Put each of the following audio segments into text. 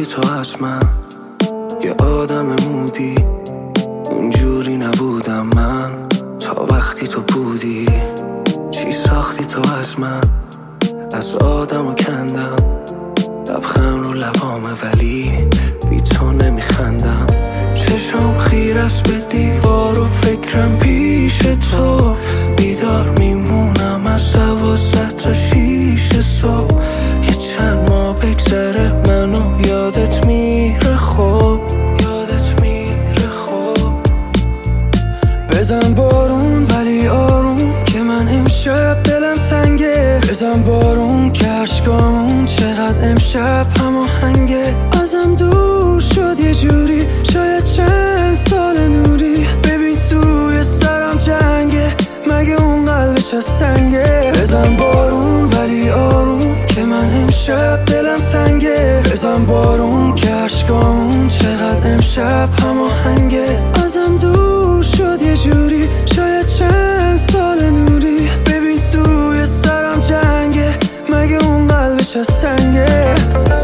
ساختی تو از من یه آدم مودی، اونجوری نبودم من تا وقتی تو بودی. چی ساختی تو از من؟ از آدمو کندم، لبخند رو لبامه ولی بی تو نمیخندم. چشم خیر است به دیوار و فکرم پیش تو، بیدار میمونم از 12 تا 6 صبح. یه چند ماه بگذره منو یادت میره خوب، یادت میره خوب. بزن بارون ولی آروم که من امشب دلم تنگه. بزن بارون که عشقامون چقدر امشب هماهنگه. ازم دور شد یه جوری، شاید چند سال نوری. ببین توی سرم جنگه، مگه اون قلبش از سنگه. بزن بارون ولی آروم که من امشب دلم تنگه. بزن بارون که عشقامون چقدر امشب هماهنگه. ازم دور شد یه جوری، شاید چند سال نوری. ببین توی سرم جنگه، مگه اون قلبش از سنگه.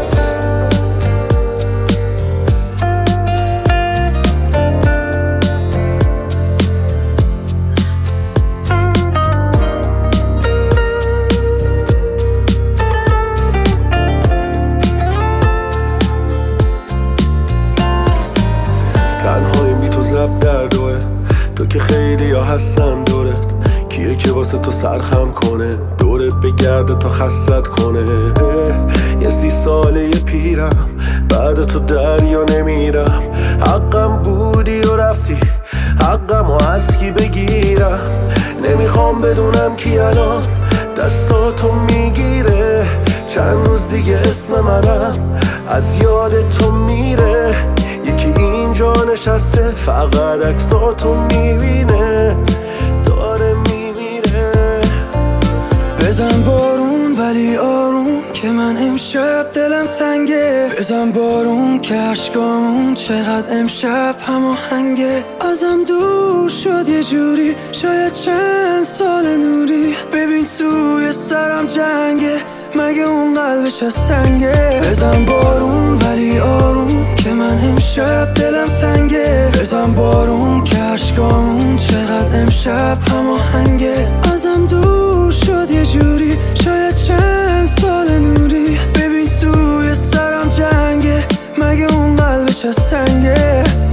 تنهایی بی تو زب در دوه، تو که خیلی ها هستن دورت. کیه که واسه تو سرخم کنه، دورت بگرده تا خستت کنه. یه 30 ساله پیرم، بعد تو دریا نمیرم. حقم بودی و رفتی، حقم و از کی بگیرم. نمیخوام بدونم کی الان دستاتو میگیره. چند روز دیگه اسم منم از یاد تو میره. یکی اینجا نشسته فقط عکساتو میبینه، داره میمیره. بزن بارون ولی آروم که من امشب دلم تنگه. بزن بارون که عشقامون چقدر امشب هماهنگه. ازم دور شد یه جوری، شاید چند سال نوری. ببین توی سرم جنگه، مگه اون قلبش از سنگه. بزن بارون ولی آروم که من امشب دلم تنگه. بزن بارون که عشقامون چقدر امشب هماهنگه. ازم دور شد یه جوری، شاید چند سال نوری. ببین توی سرم جنگه، مگه اون قلبش از سنگه.